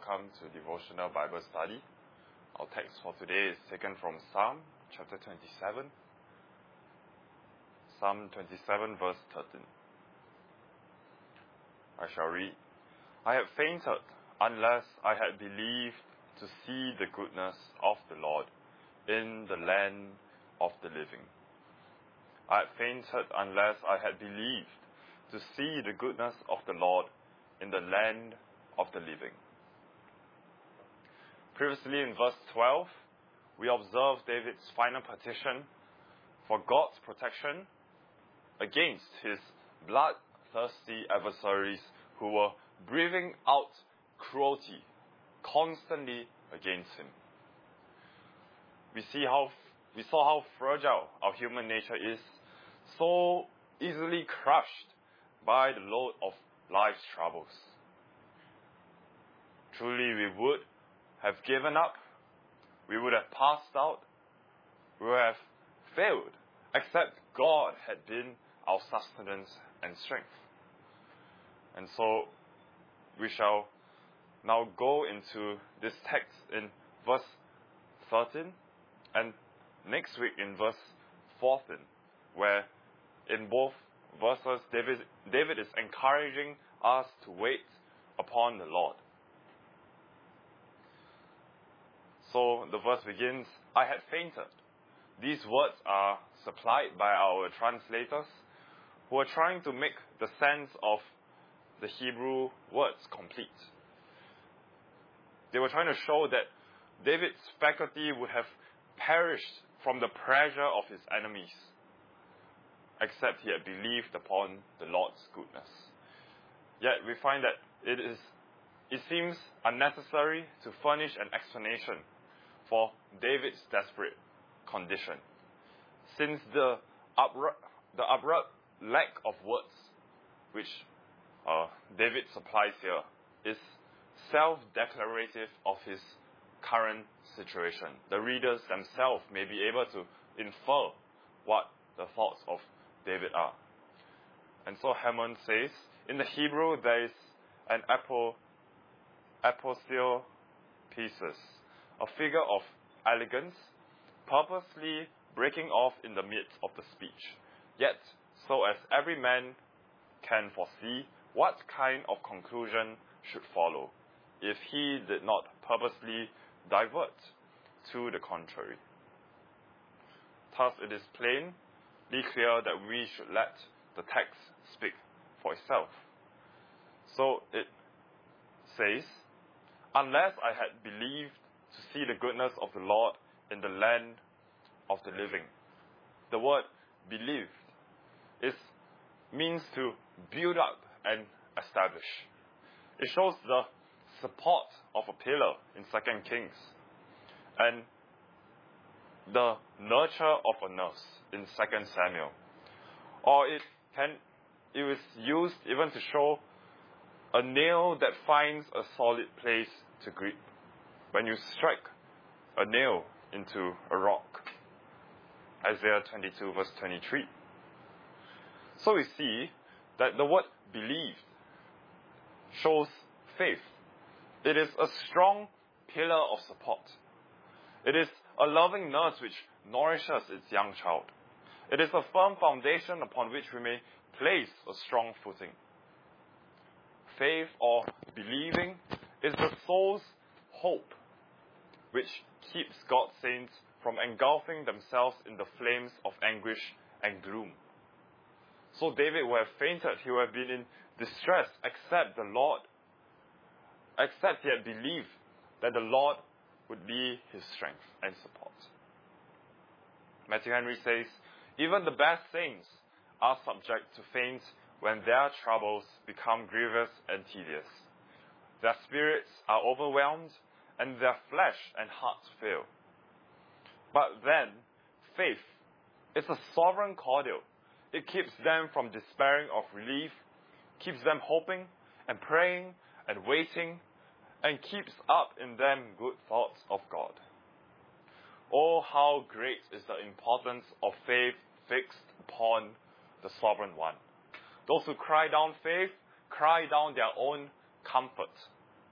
welcome to Devotional Bible Study. Our text for today is taken from Psalm chapter 27. Psalm 27 verse 13. I shall read. I had fainted unless I had believed to see the goodness of the Lord in the land of the living. I had fainted unless I had believed to see the goodness of the Lord in the land of the living. Previously in verse 12, we observed David's final petition for God's protection against his bloodthirsty adversaries who were breathing out cruelty constantly against him. We saw how fragile our human nature is, so easily crushed by the load of life's troubles. Truly, we would have given up, we would have passed out, we would have failed, except God had been our sustenance and strength. And so, we shall now go into this text in verse 13 and next week in verse 14, where in both verses David is encouraging us to wait upon the Lord. So the verse begins, I had fainted. These words are supplied by our translators who are trying to make the sense of the Hebrew words complete. They were trying to show that David's faculty would have perished from the pressure of his enemies, except he had believed upon the Lord's goodness. Yet we find that it seems unnecessary to furnish an explanation for David's desperate condition, since the abrupt lack of words which David supplies here is self-declarative of his current situation. The readers themselves may be able to infer what the thoughts of David are. And so Hammond says, in the Hebrew there is an apostille pieces, a figure of elegance, purposely breaking off in the midst of the speech, yet so as every man can foresee what kind of conclusion should follow, if he did not purposely divert to the contrary. Thus it is plainly clear that we should let the text speak for itself. So it says, unless I had believed to see the goodness of the Lord in the land of the living. The word believed means to build up and establish. It shows the support of a pillar in 2 Kings and the nurture of a nurse in 2 Samuel. Or it was used even to show a nail that finds a solid place to grip when you strike a nail into a rock. Isaiah 22 verse 23. So we see that the word believed shows faith. It is a strong pillar of support. It is a loving nurse which nourishes its young child. It is a firm foundation upon which we may place a strong footing. Faith or believing is the soul's hope, which keeps God's saints from engulfing themselves in the flames of anguish and gloom. So David would have fainted, he would have been in distress, except he had believed that the Lord would be his strength and support. Matthew Henry says, even the best saints are subject to faint when their troubles become grievous and tedious. Their spirits are overwhelmed and their flesh and hearts fail. But then, faith is a sovereign cordial. It keeps them from despairing of relief, keeps them hoping and praying and waiting, and keeps up in them good thoughts of God. Oh, how great is the importance of faith fixed upon the Sovereign One. Those who cry down faith, cry down their own comfort.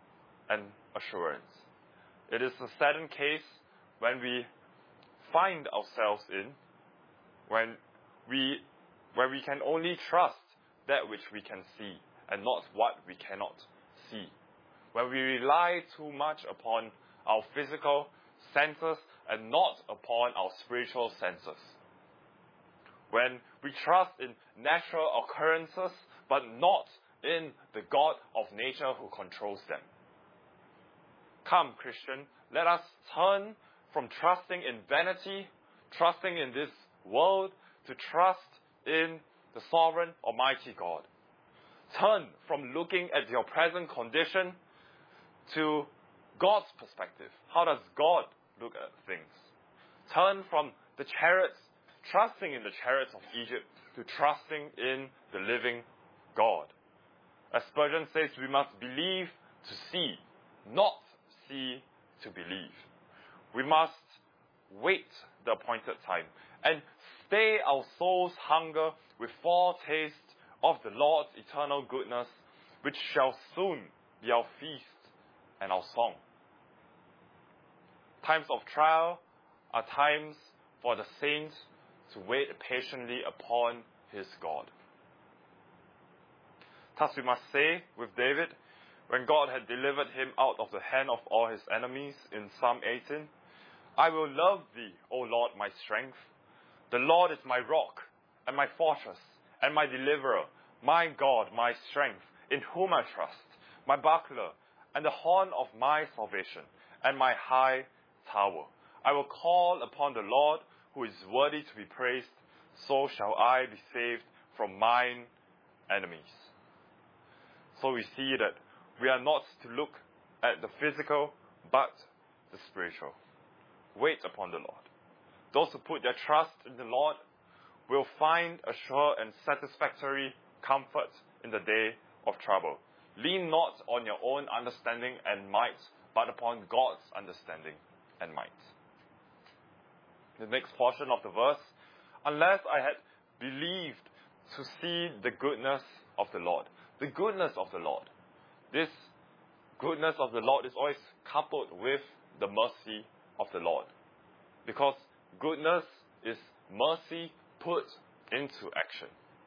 and assurance. It is a saddened case when we find ourselves in, when we can only trust that which we can see and not what we cannot see. When we rely too much upon our physical senses and not upon our spiritual senses. When we trust in natural occurrences but not in the God of nature who controls them. Come, Christian, let us turn from trusting in vanity, trusting in this world, to trust in the sovereign, almighty God. Turn from looking at your present condition to God's perspective. How does God look at things? Turn from the chariots, trusting in the chariots of Egypt, to trusting in the living God. As Spurgeon says, we must believe to see, not see to believe. We must wait the appointed time and stay our soul's hunger with foretaste of the Lord's eternal goodness, which shall soon be our feast and our song. Times of trial are times for the saints to wait patiently upon his God. Thus we must say with David, when God had delivered him out of the hand of all his enemies in Psalm 18, I will love thee, O Lord, my strength. The Lord is my rock and my fortress and my deliverer, my God, my strength, in whom I trust, my buckler and the horn of my salvation and my high tower. I will call upon the Lord, who is worthy to be praised. So shall I be saved from mine enemies. So we see that we are not to look at the physical, but the spiritual. Wait upon the Lord. Those who put their trust in the Lord will find a sure and satisfactory comfort in the day of trouble. Lean not on your own understanding and might, but upon God's understanding and might. The next portion of the verse, unless I had believed to see the goodness of the Lord. The goodness of the Lord. This goodness of the Lord is always coupled with the mercy of the Lord. Because goodness is mercy put into action.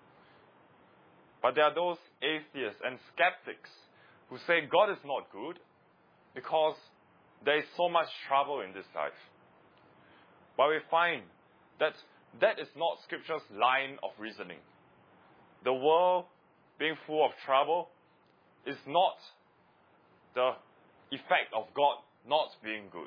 But there are those atheists and skeptics who say God is not good because there is so much trouble in this life. But we find that that is not Scripture's line of reasoning. The world being full of trouble is not the effect of God not being good.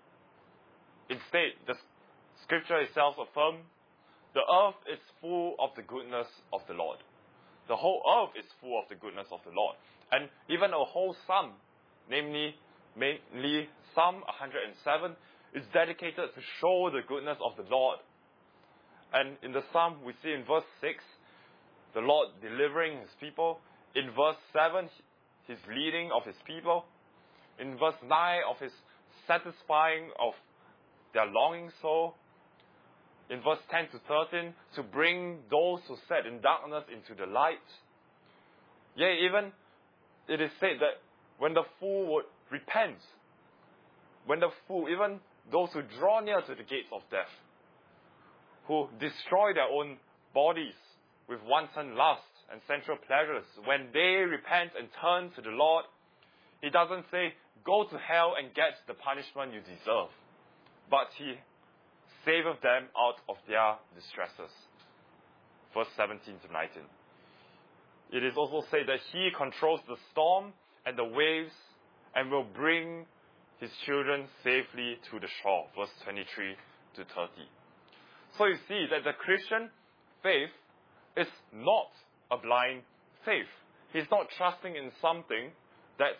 Instead, the Scripture itself affirms the earth is full of the goodness of the Lord. The whole earth is full of the goodness of the Lord. And even a whole psalm, mainly Psalm 107, is dedicated to show the goodness of the Lord. And in the psalm, we see in verse 6, the Lord delivering his people. In verse 7, his leading of his people. In verse 9, of his satisfying of their longing soul. In verse 10 to 13, to bring those who sat in darkness into the light. Yea, even it is said that when the fool would repent, when the fool, even those who draw near to the gates of death, who destroy their own bodies with wanton lust and sensual pleasures, when they repent and turn to the Lord, he doesn't say, go to hell and get the punishment you deserve. But he saveth them out of their distresses. Verse 17 to 19. It is also said that he controls the storm and the waves and will bring his children safely to the shore. Verse 23 to 30. So you see that the Christian faith is not a blind faith. He's not trusting in something that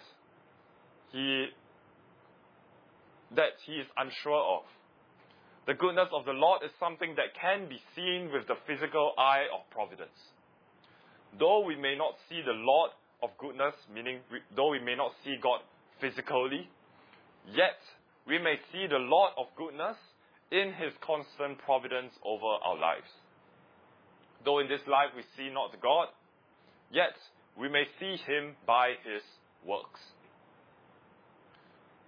he is unsure of. The goodness of the Lord is something that can be seen with the physical eye of providence. Though we may not see the Lord of goodness, meaning though we may not see God physically, yet we may see the Lord of goodness in his constant providence over our lives. Though in this life we see not God, yet we may see him by his works.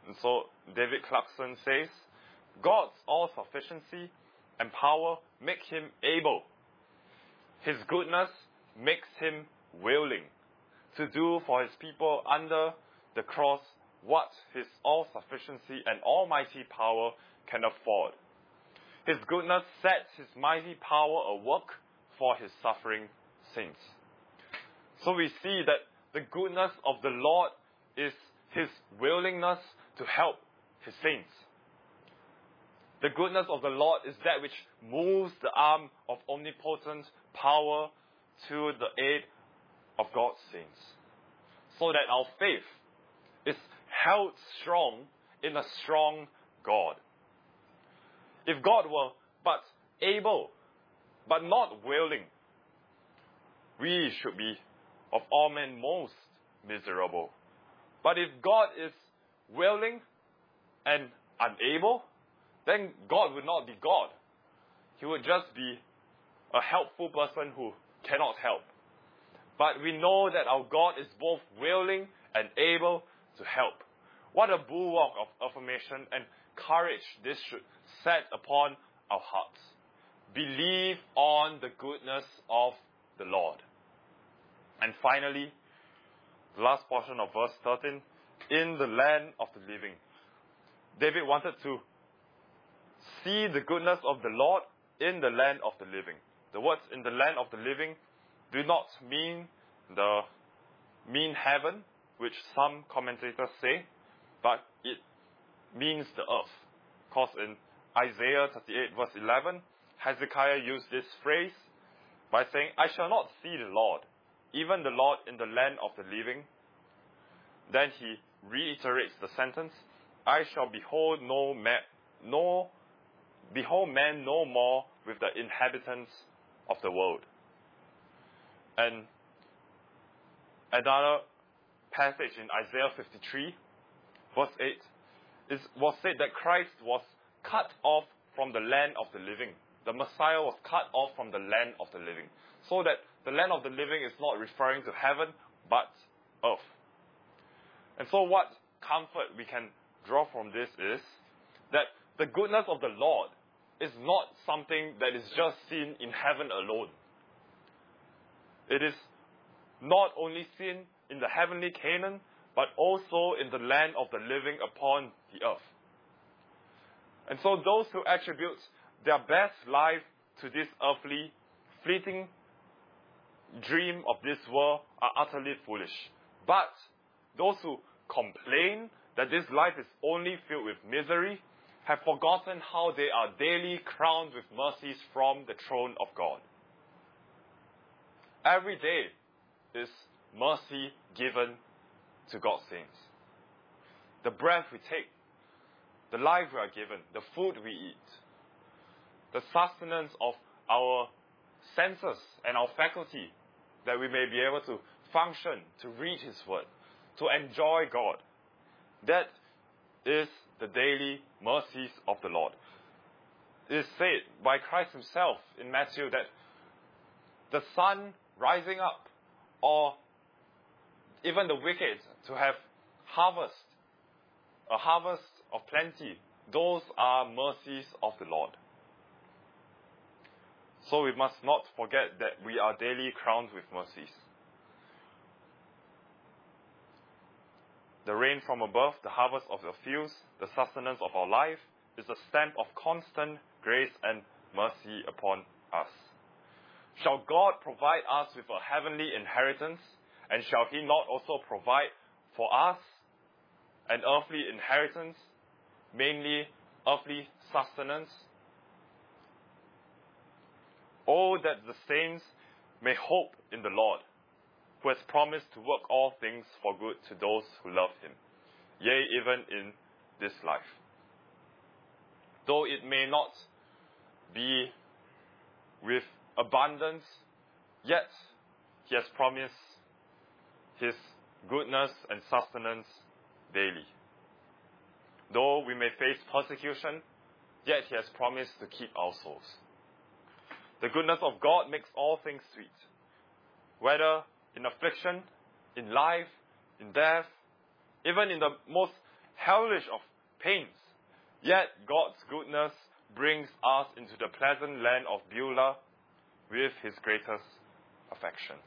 And so David Clarkson says, God's all-sufficiency and power make him able. His goodness makes him willing to do for his people under the cross what his all-sufficiency and almighty power can afford. His goodness sets his mighty power at work for his suffering saints. So we see that the goodness of the Lord is his willingness to help his saints. The goodness of the Lord is that which moves the arm of omnipotent power to the aid of God's saints, so that our faith is held strong in a strong God. If God were but able, but not willing, we should be of all men most miserable. But if God is willing and unable, then God would not be God. He would just be a helpful person who cannot help. But we know that our God is both willing and able to help. What a bulwark of affirmation and courage this should set upon our hearts. Believe on the goodness of the Lord. And finally, the last portion of verse 13, in the land of the living. David wanted to see the goodness of the Lord in the land of the living. The words in the land of the living do not mean heaven, which some commentators say, but it means the earth. Because in Isaiah 38 verse 11, Hezekiah used this phrase by saying, I shall not see the Lord, even the Lord in the land of the living. Then he reiterates the sentence, I shall behold man no more with the inhabitants of the world. And another passage in Isaiah 53, verse 8, was said that Christ was cut off from the land of the living. The Messiah was cut off from the land of the living. So that the land of the living is not referring to heaven, but earth. And so what comfort we can draw from this is that the goodness of the Lord is not something that is just seen in heaven alone. It is not only seen in the heavenly Canaan, but also in the land of the living upon the earth. And so those who attribute their best life to this earthly, fleeting dream of this world are utterly foolish. But those who complain that this life is only filled with misery have forgotten how they are daily crowned with mercies from the throne of God. Every day is mercy given to God's saints. The breath we take, the life we are given, the food we eat, the sustenance of our senses and our faculty, that we may be able to function, to read His Word, to enjoy God. That is the daily mercies of the Lord. It is said by Christ Himself in Matthew that the sun rising up, or even the wicked to have a harvest of plenty, those are mercies of the Lord. So we must not forget that we are daily crowned with mercies. The rain from above, the harvest of the fields, the sustenance of our life, is a stamp of constant grace and mercy upon us. Shall God provide us with a heavenly inheritance, and shall He not also provide for us an earthly inheritance, mainly earthly sustenance? Oh, that the saints may hope in the Lord, who has promised to work all things for good to those who love Him, yea, even in this life. Though it may not be with abundance, yet He has promised His goodness and sustenance daily. Though we may face persecution, yet He has promised to keep our souls. The goodness of God makes all things sweet, whether in affliction, in life, in death, even in the most hellish of pains. Yet God's goodness brings us into the pleasant land of Beulah with his greatest affections.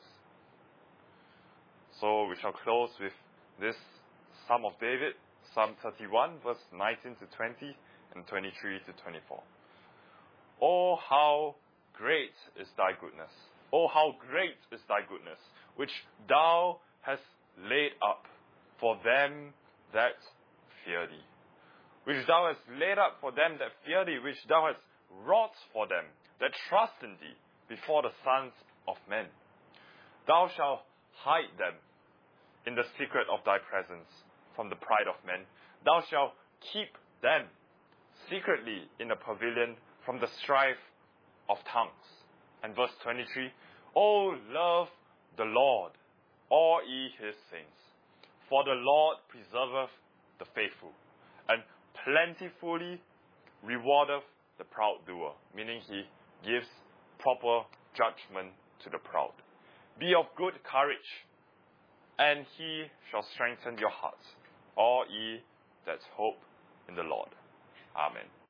So we shall close with this Psalm of David, Psalm 31, verse 19 to 20 and 23 to 24. Oh, how great is thy goodness. Oh, how great is thy goodness, which thou hast laid up for them that fear thee. Which thou hast laid up for them that fear thee, which thou hast wrought for them that trust in thee before the sons of men. Thou shalt hide them in the secret of thy presence from the pride of men. Thou shalt keep them secretly in a pavilion from the strife of tongues. And verse 23, O love the Lord, all ye his saints, for the Lord preserveth the faithful, and plentifully rewardeth the proud doer, meaning he gives proper judgment to the proud. Be of good courage, and he shall strengthen your hearts, all ye that hope in the Lord. Amen.